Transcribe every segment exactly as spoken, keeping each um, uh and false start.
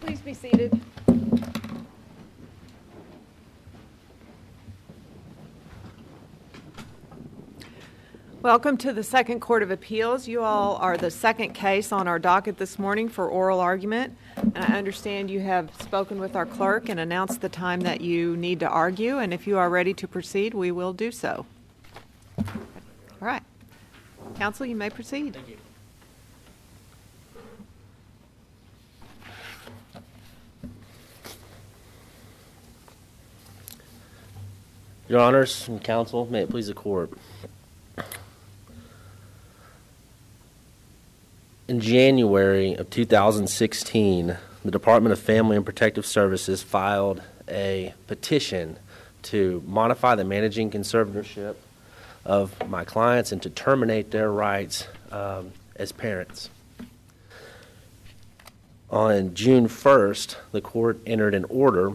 Please be seated. Welcome to the Second Court of Appeals. You all are the second case on our docket this morning for oral argument. And I understand you have spoken with our clerk and announced the time that you need to argue. And if you are ready to proceed, we will do so. All right. Counsel, you may proceed. Thank you. Your Honors and Counsel, may it please the Court. In January of two thousand sixteen, the Department of Family and Protective Services filed a petition to modify the managing conservatorship of my clients and to terminate their rights um, as parents. On June first, the Court entered an order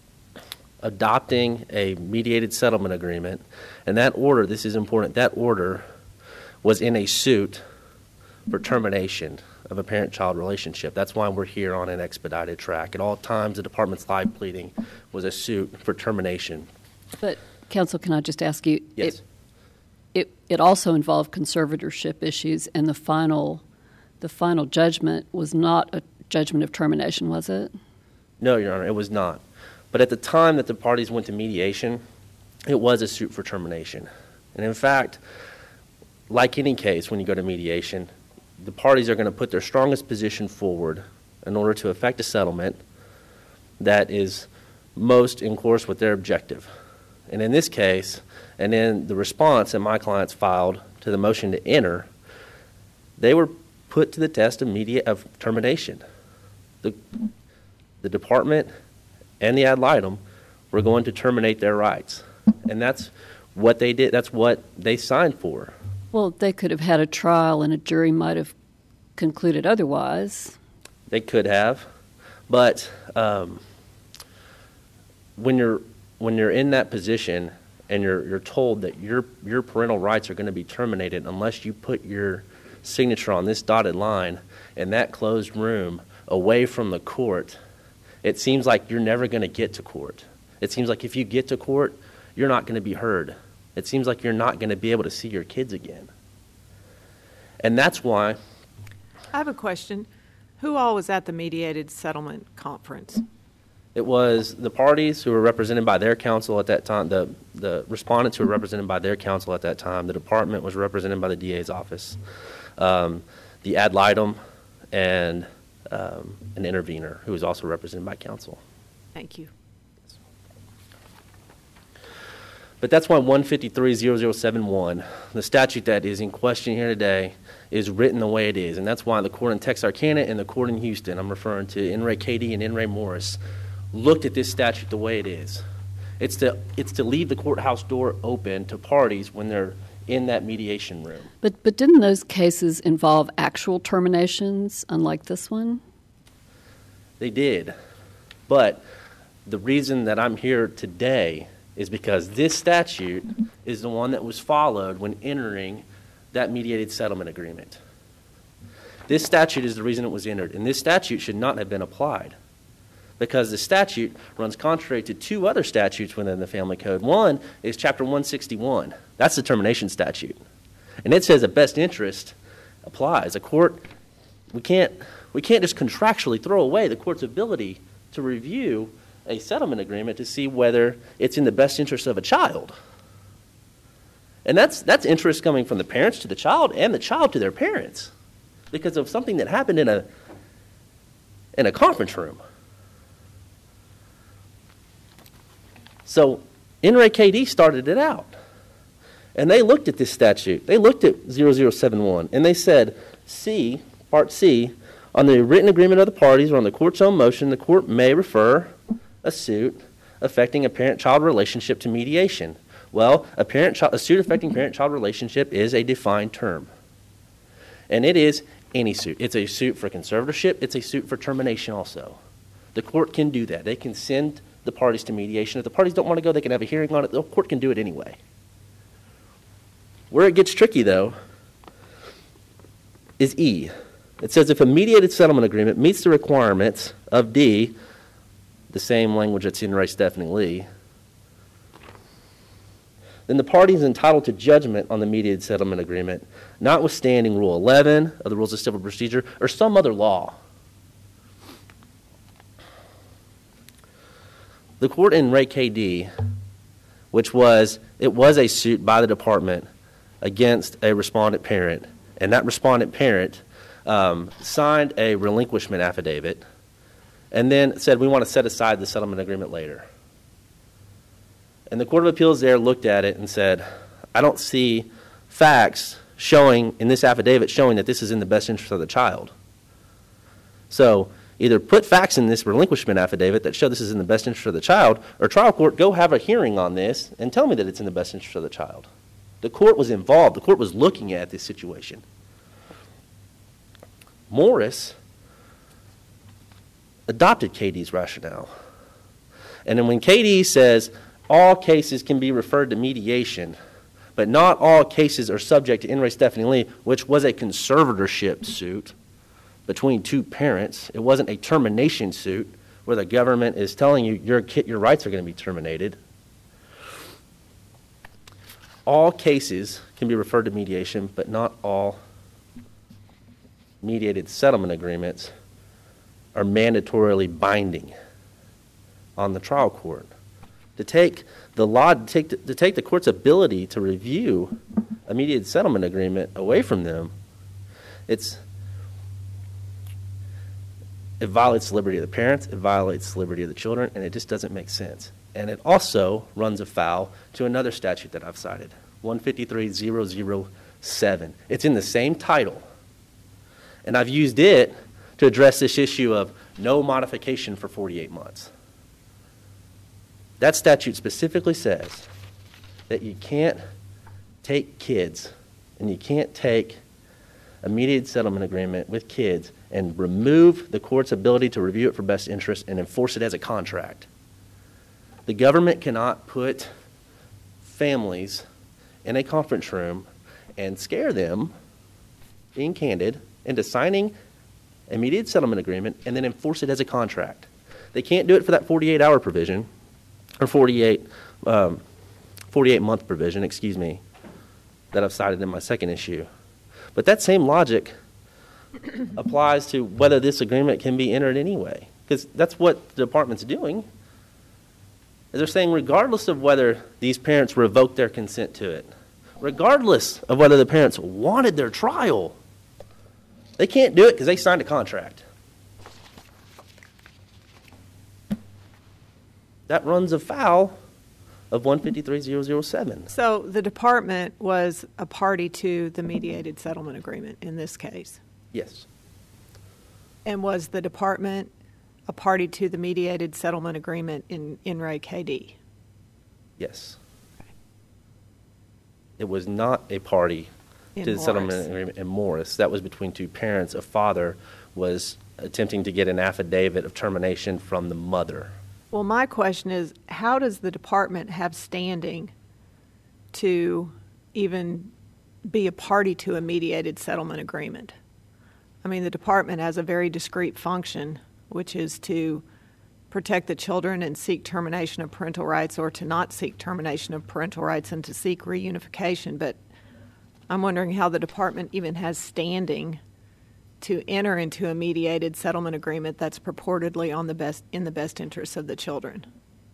adopting a mediated settlement agreement, and that order, this is important, that order was in a suit for termination of a parent-child relationship. That's why we're here on an expedited track. At all times, the Department's live pleading was a suit for termination. But, Counsel, can I just ask you? Yes. It, it, it also involved conservatorship issues, and the final, the final judgment was not a judgment of termination, was it? No, Your Honor, it was not. But at the time that the parties went to mediation, it was a suit for termination. And in fact, like any case when you go to mediation, the parties are going to put their strongest position forward in order to effect a settlement that is most in course with their objective. And in this case, and in the response that my clients filed to the motion to enter, they were put to the test of media of termination. The, the department and the ad litem were going to terminate their rights. And that's what they did. That's what they signed for. Well, they could have had a trial and a jury might have concluded otherwise. They could have. But um, when you're when you're in that position and you're you're told that your your parental rights are going to be terminated unless you put your signature on this dotted line in that closed room away from the court, it seems like you're never going to get to court. It seems like if you get to court, you're not going to be heard. It seems like you're not going to be able to see your kids again. And that's why... I have a question. Who all was at the mediated settlement conference? It was the parties who were represented by their counsel at that time, the, the respondents who were represented by their counsel at that time. The department was represented by the D A's office, um, the ad litem, and um, an intervener who was also represented by counsel. Thank you. But that's why one fifty-three thousand seventy-one, the statute that is in question here today, is written the way it is. And that's why the court in Texarkana and the court in Houston, I'm referring to N. Ray Cady and N. Ray Morris, looked at this statute the way it is. It's to, it's to leave the courthouse door open to parties when they're in that mediation room. But, but didn't those cases involve actual terminations, unlike this one? They did. But the reason that I'm here today is because this statute is the one that was followed when entering that mediated settlement agreement. This statute is the reason it was entered, and this statute should not have been applied because the statute runs contrary to two other statutes within the Family Code. One is Chapter one sixty-one. That's the termination statute. And it says that best interest applies. A court, we can't, we can't just contractually throw away the court's ability to review a settlement agreement to see whether it's in the best interest of a child. And that's that's interest coming from the parents to the child and the child to their parents because of something that happened in a in a conference room. So N. Ray K D started it out. And they looked at this statute. They looked at zero zero seven one and they said, C, Part C, on the written agreement of the parties or on the court's own motion, the court may refer a suit affecting a parent-child relationship to mediation. Well, a, parent, a suit affecting parent-child relationship is a defined term. And it is any suit. It's a suit for conservatorship. It's a suit for termination also. The court can do that. They can send the parties to mediation. If the parties don't want to go, they can have a hearing on it. The court can do it anyway. Where it gets tricky, though, is E. It says if a mediated settlement agreement meets the requirements of D, the same language that's in Ray Stephanie Lee, then the party is entitled to judgment on the mediated settlement agreement, notwithstanding Rule eleven of the Rules of Civil Procedure or some other law. The court in Ray K D, which was, it was a suit by the department against a respondent parent, and that respondent parent um, signed a relinquishment affidavit and then said, we want to set aside the settlement agreement later. And the Court of Appeals there looked at it and said, I don't see facts showing, in this affidavit, showing that this is in the best interest of the child. So either put facts in this relinquishment affidavit that show this is in the best interest of the child, or trial court, go have a hearing on this and tell me that it's in the best interest of the child. The court was involved. The court was looking at this situation. Morris adopted K D's rationale. And then when K D says all cases can be referred to mediation, but not all cases are subject to In re Stephanie Lee, which was a conservatorship suit between two parents. It wasn't a termination suit where the government is telling you your, your rights are going to be terminated. All cases can be referred to mediation, but not all mediated settlement agreements are mandatorily binding on the trial court. To take the law, to take the, to take the court's ability to review a mediated settlement agreement away from them, it's it violates the liberty of the parents, it violates the liberty of the children, and it just doesn't make sense. And it also runs afoul to another statute that I've cited, one fifty-three thousand seven. It's in the same title. And I've used it to address this issue of no modification for forty-eight months. That statute specifically says that you can't take kids and you can't take a mediated settlement agreement with kids and remove the court's ability to review it for best interest and enforce it as a contract. The government cannot put families in a conference room and scare them, being candid, into signing a mediated settlement agreement and then enforce it as a contract. They can't do it for that forty-eight hour provision, or forty-eight, um, forty-eight month provision, excuse me, that I've cited in my second issue. But that same logic applies to whether this agreement can be entered anyway, because that's what the department's doing. They're saying regardless of whether these parents revoke their consent to it, regardless of whether the parents wanted their trial, they can't do it because they signed a contract. That runs afoul of one fifty-three thousand seven. So the department was a party to the mediated settlement agreement in this case? Yes. And was the department a party to the mediated settlement agreement in In re K D? Yes. Okay. It was not a party in to the Morris. settlement agreement in Morris. That was between two parents. A father was attempting to get an affidavit of termination from the mother. Well, my question is, how does the department have standing to even be a party to a mediated settlement agreement? I mean, the department has a very discrete function, which is to protect the children and seek termination of parental rights, or to not seek termination of parental rights and to seek reunification. But I'm wondering how the department even has standing to enter into a mediated settlement agreement that's purportedly on the best in the best interests of the children.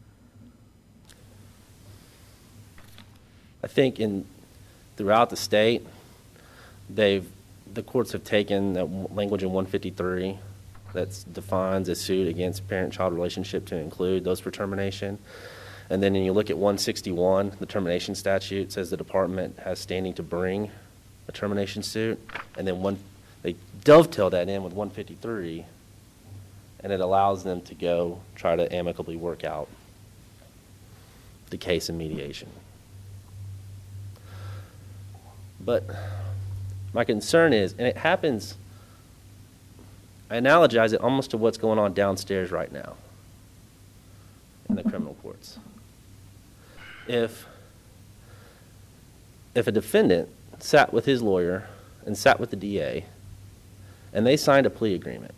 I think in throughout the state, they've the courts have taken that language in one fifty-three that defines a suit against parent-child relationship to include those for termination. And then when you look at one sixty-one, the termination statute says the department has standing to bring a termination suit, and then one they dovetail that in with one fifty-three, and it allows them to go try to amicably work out the case in mediation. But my concern is, and it happens, I analogize it almost to what's going on downstairs right now in the criminal courts. If, if a defendant sat with his lawyer and sat with the D A and they signed a plea agreement,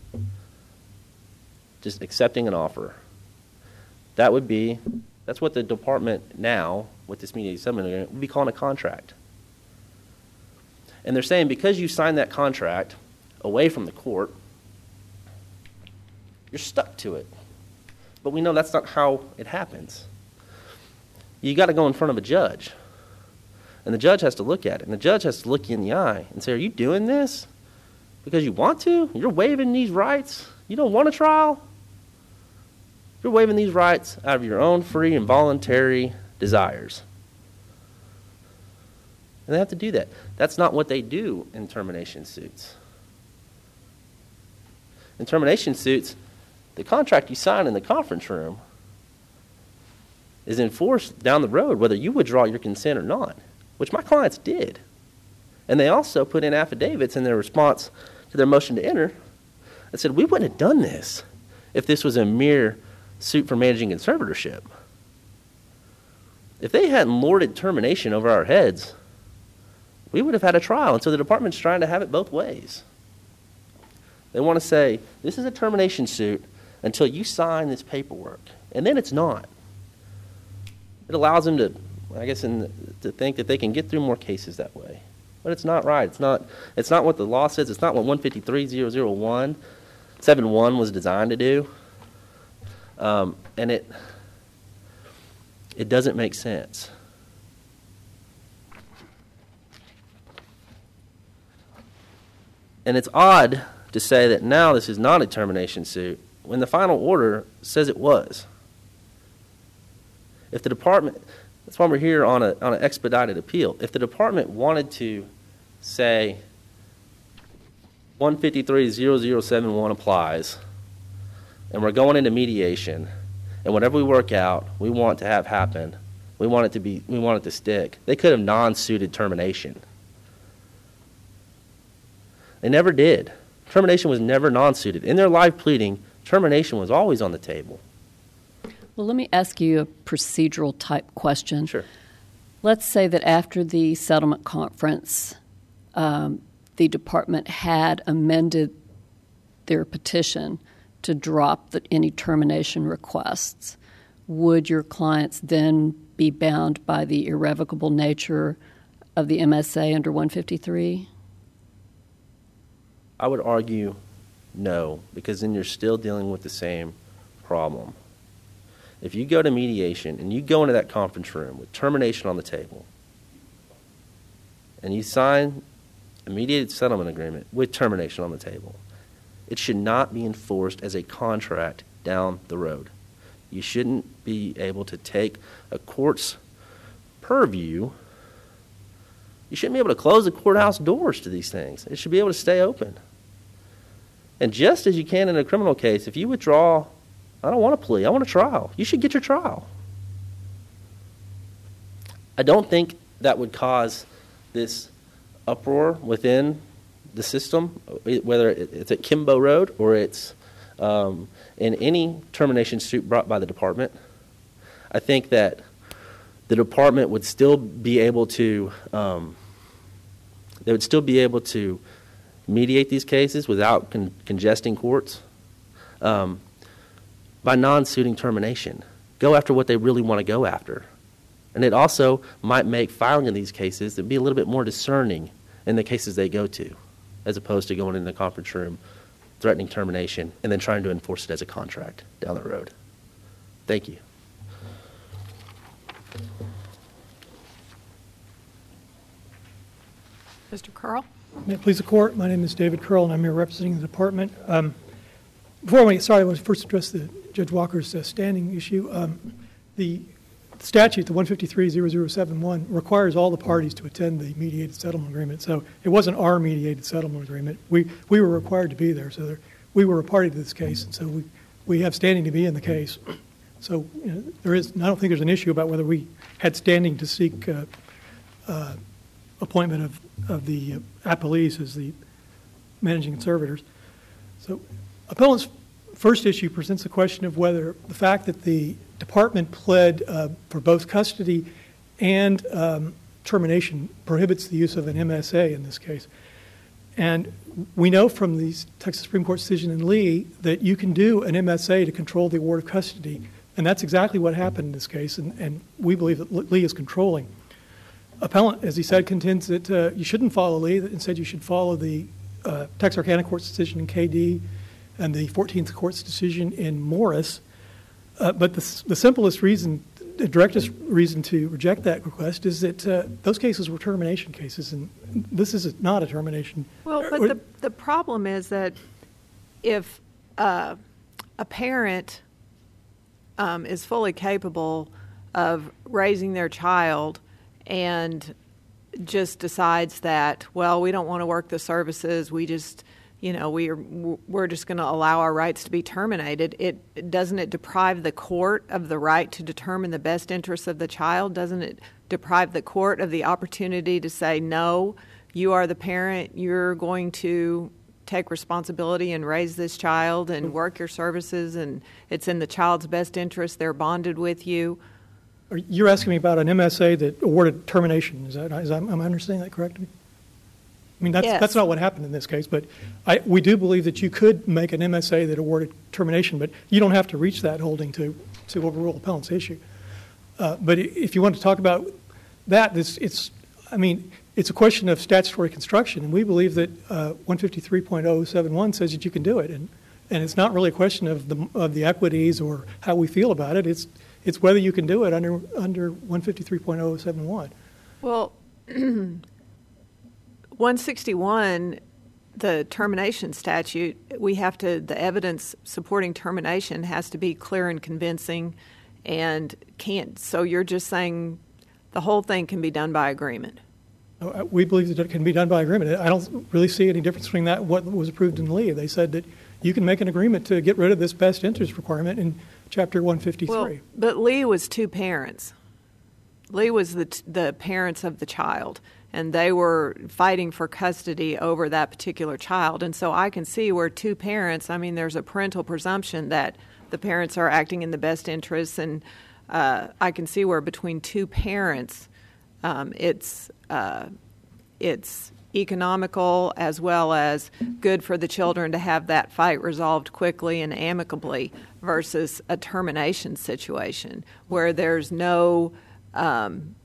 just accepting an offer, that would be, that's what the department now, with this mediated settlement agreement, would be calling a contract. And they're saying because you signed that contract away from the court, you're stuck to it. But we know that's not how it happens. You got to go in front of a judge. And the judge has to look at it. And the judge has to look you in the eye and say, are you doing this because you want to? You're waiving these rights? You don't want a trial? You're waiving these rights out of your own free and voluntary desires. And they have to do that. That's not what they do in termination suits. In termination suits, the contract you sign in the conference room is enforced down the road whether you withdraw your consent or not, which my clients did. And they also put in affidavits in their response to their motion to enter that said we wouldn't have done this if this was a mere suit for managing conservatorship. If they hadn't lorded termination over our heads, we would have had a trial. And so the department's trying to have it both ways. They want to say, this is a termination suit until you sign this paperwork. And then it's not. It allows them to, I guess, in, to think that they can get through more cases that way. But it's not right. It's not, it's not what the law says. It's not what one fifty-three thousand one seventy-one was designed to do. Um, and it, it doesn't make sense. And it's odd to say that now this is not a termination suit when the final order says it was. If the department, that's why we're here on a on an expedited appeal. If the department wanted to say one fifty-three thousand seventy-one applies, and we're going into mediation, and whatever we work out, we want to have happen, we want it to be, we want it to stick, they could have non-suited termination. They never did. Termination was never non-suited. In their live pleading, termination was always on the table. Well, let me ask you a procedural type question. Sure. Let's say that after the settlement conference, um, the department had amended their petition to drop the, any termination requests. Would your clients then be bound by the irrevocable nature of the M S A under one fifty-three? I would argue no, because then you're still dealing with the same problem. If you go to mediation and you go into that conference room with termination on the table and you sign a mediated settlement agreement with termination on the table, it should not be enforced as a contract down the road. You shouldn't be able to take a court's purview. You shouldn't be able to close the courthouse doors to these things. It should be able to stay open. And just as you can in a criminal case, if you withdraw, I don't want a plea, I want a trial, you should get your trial. I don't think that would cause this uproar within the system, whether it's at Kimbo Road or it's um, in any termination suit brought by the department. I think that the department would still be able to, um, they would still be able to mediate these cases without con- congesting courts um, by non-suiting termination. Go after what they really want to go after. And it also might make filing in these cases to be a little bit more discerning in the cases they go to, as opposed to going in the conference room, threatening termination, and then trying to enforce it as a contract down the road. Thank you. Mister Curl? May it please the Court, my name is David Curl, and I'm here representing the department. Um, before we get started, I want to first address the Judge Walker's uh, standing issue. Um, the statute, the one fifty-three thousand seventy-one, requires all the parties to attend the mediated settlement agreement. So it wasn't our mediated settlement agreement. We we were required to be there. So there, we were a party to this case, and so we, we have standing to be in the case. So you know, there is. I don't think there's an issue about whether we had standing to seek uh, uh, appointment of of the uh, appellees as the managing conservators. So appellant's first issue presents the question of whether the fact that the department pled uh, for both custody and um, termination prohibits the use of an M S A in this case. And we know from the Texas Supreme Court decision in Lee that you can do an M S A to control the award of custody. And that's exactly what happened in this case, and, and we believe that Lee is controlling. Appellant, as he said, contends that uh, you shouldn't follow Lee, that instead you should follow the uh, Texarkana Court's decision in K D and the fourteenth Court's decision in Morris. Uh, but the, the simplest reason, the directest reason to reject that request is that uh, those cases were termination cases, and this is not a termination. Well, but the, the problem is that if uh, a parent um, is fully capable of raising their child and just decides that, well, we don't want to work the services, we just, you know, we are, we're just going to allow our rights to be terminated, it doesn't it deprive the court of the right to determine the best interests of the child? Doesn't it deprive the court of the opportunity to say, no, you are the parent, you're going to take responsibility and raise this child and work your services, and it's in the child's best interest, they're bonded with you? You're asking me about an M S A that awarded termination. Is that, is that, am I understanding that correctly? I mean, that's, yes. that's not what happened in this case, but I, we do believe that you could make an M S A that awarded termination, but you don't have to reach that holding to, to overrule appellant's issue. Uh, but if you want to talk about that, it's, it's, I mean, it's a question of statutory construction, and we believe that uh, one fifty-three point oh seven one says that you can do it, and, and it's not really a question of the, of the equities or how we feel about it. It's It's whether you can do it under under one fifty-three point oh seven one. Well, one sixty-one, the termination statute, we have to, the evidence supporting termination has to be clear and convincing, and can't, so you're just saying the whole thing can be done by agreement? Uh, we believe that it can be done by agreement. I don't really see any difference between that and what was approved in Lee. They said that you can make an agreement to get rid of this best interest requirement in Chapter one fifty-three. Well, but Lee was two parents. Lee was the t- the parents of the child, and they were fighting for custody over that particular child. And so I can see where two parents, I mean, there's a parental presumption that the parents are acting in the best interests, and uh, I can see where between two parents, um, it's uh, it's economical as well as good for the children to have that fight resolved quickly and amicably versus a termination situation where there's no um,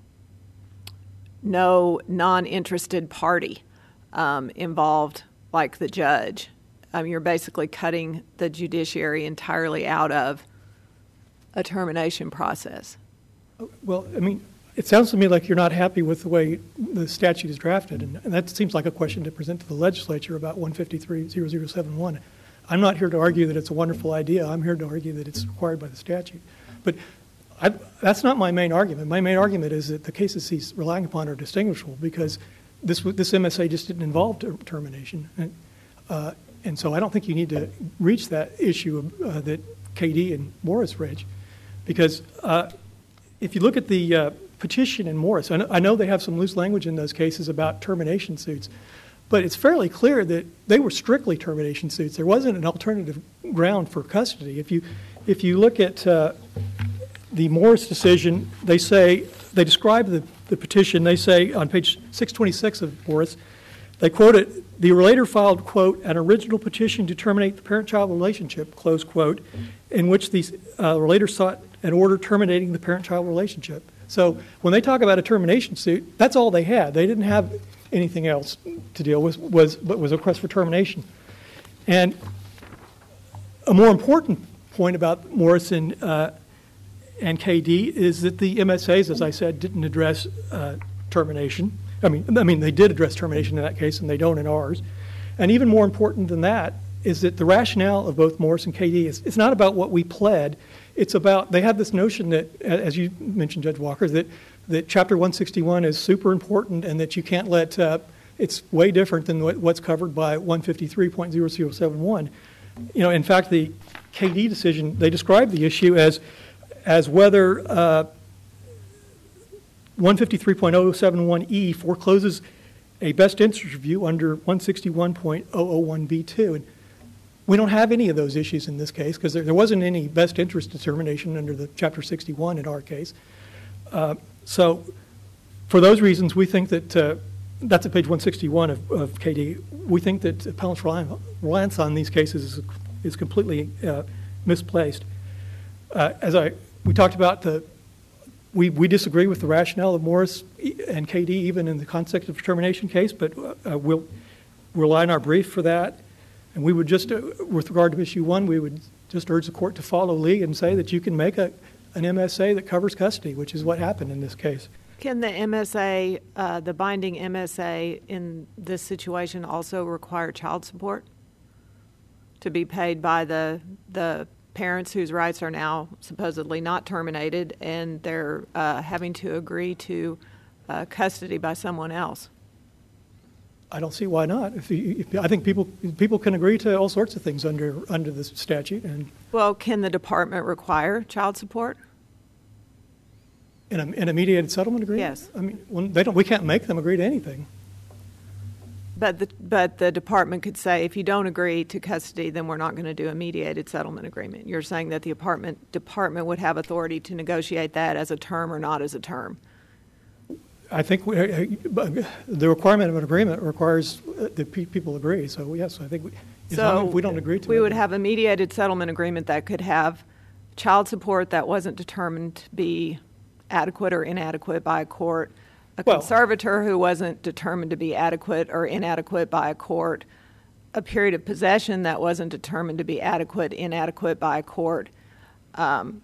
no non-interested party um, involved, like the judge. Um, you're basically cutting the judiciary entirely out of a termination process. Well, I mean, it sounds to me like you're not happy with the way the statute is drafted, and, and that seems like a question to present to the legislature about one fifty-three point oh oh seven one. I'm not here to argue that it's a wonderful idea. I'm here to argue that it's required by the statute. But I, that's not my main argument. My main argument is that the cases he's relying upon are distinguishable because this this M S A just didn't involve ter- termination. And, uh, and so I don't think you need to reach that issue of, uh, that K D and Morris raised, because uh, if you look at the uh, petition in Morris, I know they have some loose language in those cases about termination suits, but it's fairly clear that they were strictly termination suits. There wasn't an alternative ground for custody. If you if you look at uh, the Morris decision, they say, they describe the, the petition, they say on page six twenty-six of Morris, they quote it, the relator filed, quote, an original petition to terminate the parent-child relationship, close quote, in which the uh, relator sought an order terminating the parent-child relationship. So when they talk about a termination suit, that's all they had. They didn't have anything else to deal with, was, but was a request for termination. And a more important point about Morrison uh, and K D is that the M S As, as I said, didn't address uh, termination. I mean, I mean, they did address termination in that case, and they don't in ours. And even more important than that is that the rationale of both Morris and K D is it's not about what we pled. It's about, they have this notion that, as you mentioned, Judge Walker, that, that Chapter one sixty-one is super important and that you can't let, uh, it's way different than what, what's covered by one fifty-three point oh oh seven one. You know, in fact, the K D decision, they describe the issue as, as whether uh, one fifty-three point oh oh seven one E forecloses a best interest review under one sixty-one point oh oh one B two. And we don't have any of those issues in this case because there, there wasn't any best interest determination under the Chapter sixty-one in our case. Uh, so for those reasons, we think that uh, that's at page one sixty-one of, of K D. We think that appellant's reliance on these cases is, is completely uh, misplaced. Uh, as I we talked about, the we we disagree with the rationale of Morris and K D even in the context of termination case, but uh, we'll rely on our brief for that. And we would just, uh, with regard to issue one, we would just urge the court to follow Lee and say that you can make a an M S A that covers custody, which is what happened in this case. Can the M S A, uh, the binding M S A in this situation also require child support to be paid by the the parents whose rights are now supposedly not terminated, and they're uh, having to agree to uh, custody by someone else? I don't see why not. If, you, if I think people people can agree to all sorts of things under under this statute. And well, can the department require child support in a, in a mediated settlement agreement? Yes. I mean, when they don't. We can't make them agree to anything. But the but the department could say, if you don't agree to custody, then we're not going to do a mediated settlement agreement. You're saying that the apartment department would have authority to negotiate that as a term or not as a term. I think we, the requirement of an agreement requires that people agree. So yes, I think we, as long as we don't agree to we it, would have a mediated settlement agreement that could have child support that wasn't determined to be adequate or inadequate by a court, a well, conservator who wasn't determined to be adequate or inadequate by a court, a period of possession that wasn't determined to be adequate, inadequate by a court, um,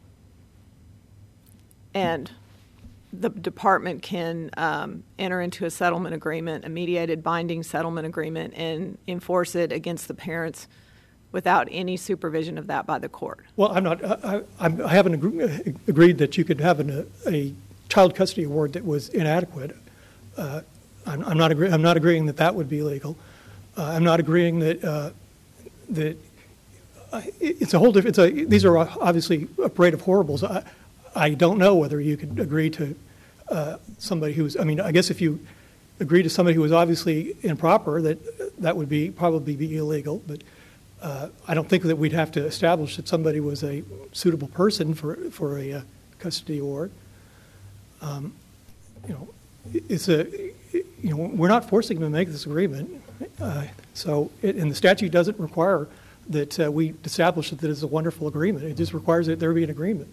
and the department can um, enter into a settlement agreement, a mediated binding settlement agreement, and enforce it against the parents without any supervision of that by the court. Well, I'm not. I, I, I haven't agree, agreed that you could have an, a, a child custody award that was inadequate. Uh, I'm, I'm not. Agree, I'm not agreeing that that would be legal. Uh, I'm not agreeing that uh, that uh, it's a whole different. It's a, these are obviously a parade of horribles. I, I don't know whether you could agree to uh, somebody who's, I mean, I guess if you agree to somebody who was obviously improper, that that would be probably be illegal. But uh, I don't think that we'd have to establish that somebody was a suitable person for for a uh, custody award. Um, you know, it's a, you know, we're not forcing them to make this agreement. Uh, so, it, and the statute doesn't require that uh, we establish that it's a wonderful agreement. It just requires that there be an agreement.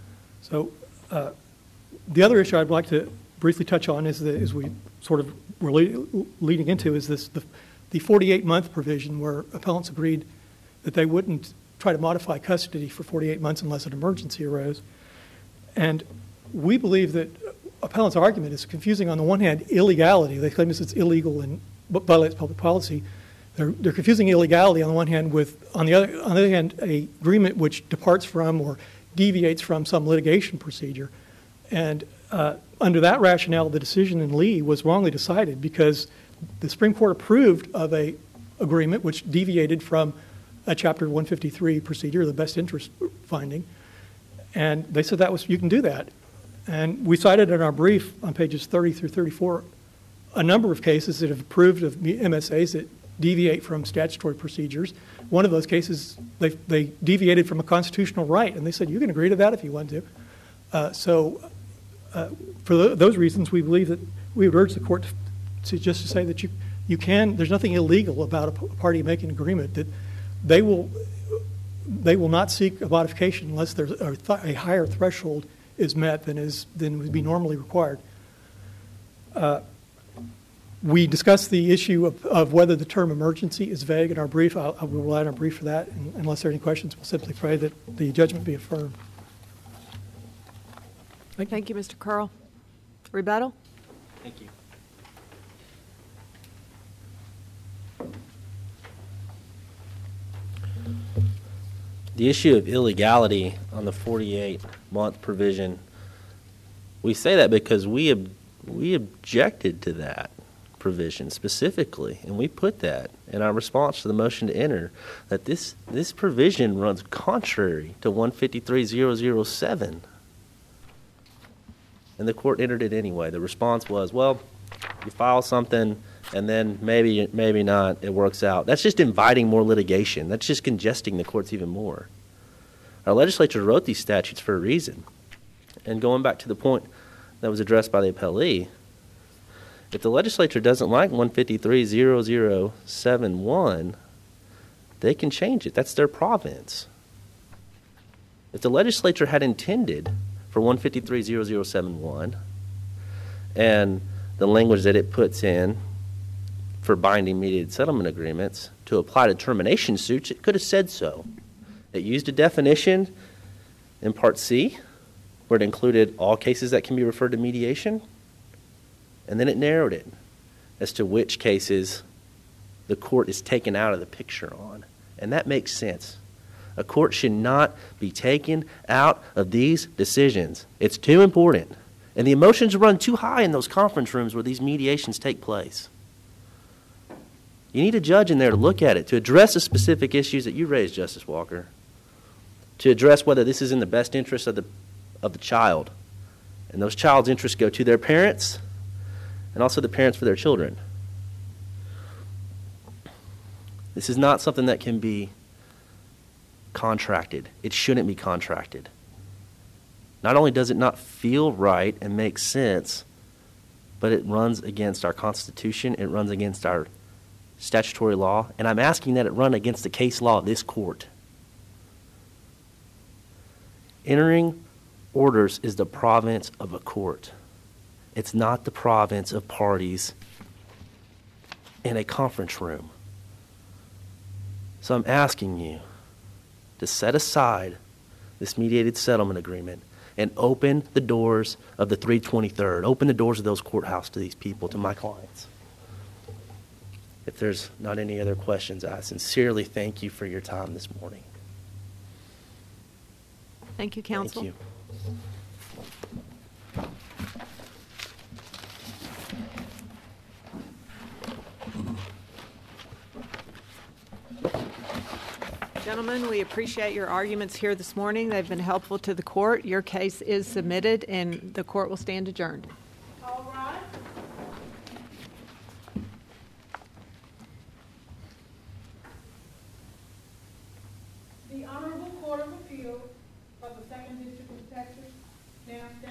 So uh, the other issue I'd like to briefly touch on is, the, is we sort of were le- leading into is this the, the forty-eight month provision where appellants agreed that they wouldn't try to modify custody for forty-eight months unless an emergency arose. And we believe that appellant's argument is confusing on the one hand illegality. They claim this is illegal and violates public policy. They're, they're confusing illegality on the one hand with, on the other, on the other hand, a agreement which departs from or deviates from some litigation procedure. And uh, under that rationale, the decision in Lee was wrongly decided because the Supreme Court approved of a agreement which deviated from a Chapter one fifty-three procedure, the best interest finding. And they said that was, you can do that. And we cited in our brief on pages thirty through thirty-four a number of cases that have approved of M S As that deviate from statutory procedures. One of those cases, they, they deviated from a constitutional right, and they said, you can agree to that if you want to. Uh, so uh, for th- those reasons, we believe that we would urge the court to, to just to say that you, you can, there's nothing illegal about a, p- a party making an agreement, that they will, they will not seek a modification unless there's a, th- a higher threshold is met than is than would be normally required. Uh, We discussed the issue of, of whether the term emergency is vague in our brief. I'll, I will rely on our brief for that. And unless there are any questions, we'll simply pray that the judgment be affirmed. Thank you, Thank you Mister Curl. Rebuttal? Thank you. The issue of illegality on the forty-eight month provision, we say that because we ob- we objected to that provision specifically, and we put that in our response to the motion to enter, that this this provision runs contrary to one fifty-three thousand seven, and the court entered it anyway. The response was, well, you file something and then maybe maybe not, it works out. That's just inviting more litigation. That's just congesting the courts even more. Our legislature wrote these statutes for a reason. And going back to the point that was addressed by the appellee, If the legislature doesn't like one fifty-three zero zero seven one, they can change it. That's their province. If the legislature had intended for one fifty-three zero zero seven one and the language that it puts in for binding mediated settlement agreements to apply to termination suits, it could have said so. It used a definition in Part C where it included all cases that can be referred to mediation, and then it narrowed it as to which cases the court is taken out of the picture on. And that makes sense. A court should not be taken out of these decisions. It's too important. And the emotions run too high in those conference rooms where these mediations take place. You need a judge in there to look at it, to address the specific issues that you raised, Justice Walker, to address whether this is in the best interest of the, of the child. And those child's interests go to their parents and also the parents for their children. This is not something that can be contracted. It shouldn't be contracted. Not only does it not feel right and make sense, but it runs against our Constitution, it runs against our statutory law, and I'm asking that it run against the case law of this court. Entering orders is the province of a court. It's not the province of parties in a conference room. So I'm asking you to set aside this mediated settlement agreement and open the doors of the three twenty-third, open the doors of those courthouses to these people, to my clients. If there's not any other questions, I sincerely thank you for your time this morning. Thank you, counsel. Thank you. Gentlemen, we appreciate your arguments here this morning. They've been helpful to the court. Your case is submitted, and the court will stand adjourned. All right. The Honorable Court of Appeals of the Second District of Texas now stands